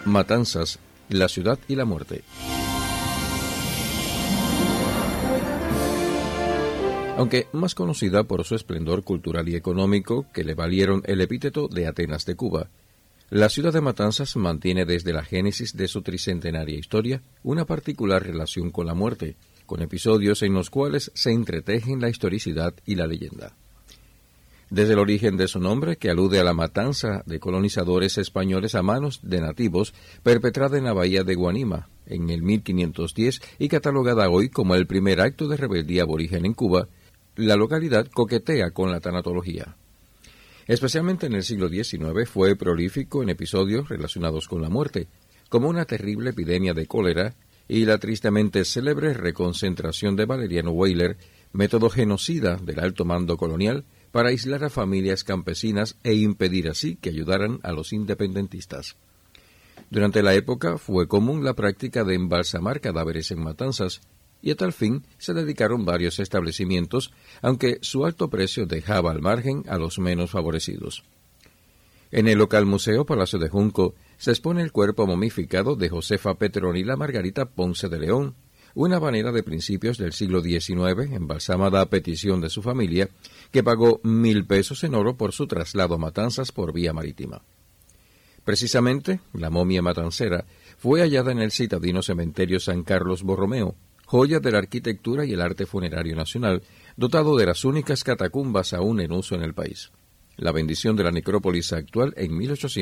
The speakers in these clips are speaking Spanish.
Matanzas, la ciudad y la muerte. Aunque más conocida por su esplendor cultural y económico, que le valieron el epíteto de Atenas de Cuba, la ciudad de Matanzas mantiene desde la génesis de su tricentenaria historia una particular relación con la muerte, con episodios en los cuales se entretejen la historicidad y la leyenda. Desde el origen de su nombre, que alude a la matanza de colonizadores españoles a manos de nativos, perpetrada en la bahía de Guanima en el 1510 y catalogada hoy como el primer acto de rebeldía aborigen en Cuba, la localidad coquetea con la tanatología. Especialmente en el siglo XIX fue prolífico en episodios relacionados con la muerte, como una terrible epidemia de cólera y la tristemente célebre reconcentración de Valeriano Weyler, método genocida del alto mando colonial para aislar a familias campesinas e impedir así que ayudaran a los independentistas. Durante la época fue común la práctica de embalsamar cadáveres en matanzas, y a tal fin se dedicaron varios establecimientos, aunque su alto precio dejaba al margen a los menos favorecidos. En el local Museo Palacio de Junco se expone el cuerpo momificado de Josefa Petronila Margarita Ponce de León, una habanera de principios del siglo XIX, embalsamada a petición de su familia, que pagó 1,000 pesos en oro por su traslado a Matanzas por vía marítima. Precisamente, la momia matancera fue hallada en el citadino cementerio San Carlos Borromeo, joya de la arquitectura y el arte funerario nacional, dotado de las únicas catacumbas aún en uso en el país. La bendición de la necrópolis actual en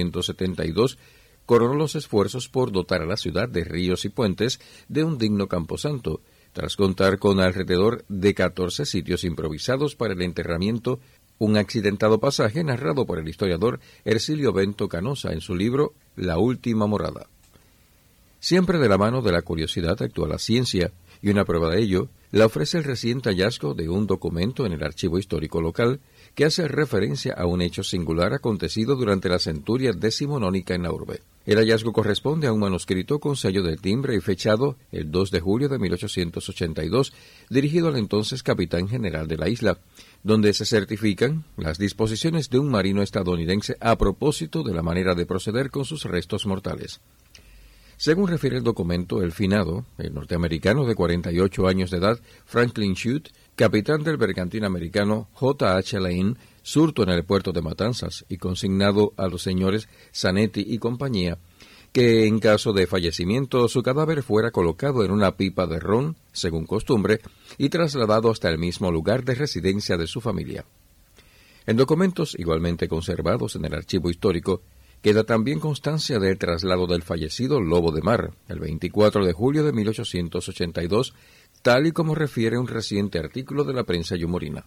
1872 coronó los esfuerzos por dotar a la ciudad de ríos y puentes de un digno camposanto, tras contar con alrededor de 14 sitios improvisados para el enterramiento, un accidentado pasaje narrado por el historiador Ercilio Bento Canosa en su libro La última morada. Siempre de la mano de la curiosidad actúa la ciencia, y una prueba de ello la ofrece el reciente hallazgo de un documento en el archivo histórico local que hace referencia a un hecho singular acontecido durante la centuria decimonónica en la urbe. El hallazgo corresponde a un manuscrito con sello de timbre y fechado el 2 de julio de 1882, dirigido al entonces capitán general de la isla, donde se certifican las disposiciones de un marino estadounidense a propósito de la manera de proceder con sus restos mortales. Según refiere el documento, el finado, el norteamericano de 48 años de edad, Franklin Chute, capitán del bergantín americano J.H. Lane, surto en el puerto de Matanzas y consignado a los señores Zanetti y compañía, que en caso de fallecimiento su cadáver fuera colocado en una pipa de ron, según costumbre, y trasladado hasta el mismo lugar de residencia de su familia. En documentos igualmente conservados en el archivo histórico, queda también constancia del traslado del fallecido Lobo de Mar, el 24 de julio de 1882, tal y como refiere un reciente artículo de la prensa yumorina.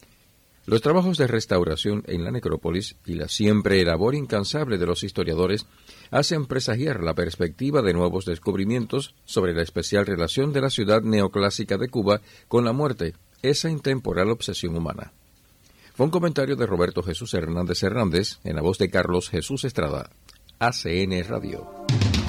Los trabajos de restauración en la necrópolis y la siempre labor incansable de los historiadores hacen presagiar la perspectiva de nuevos descubrimientos sobre la especial relación de la ciudad neoclásica de Cuba con la muerte, esa intemporal obsesión humana. Fue un comentario de Roberto Jesús Hernández Hernández, en la voz de Carlos Jesús Estrada, ACN Radio.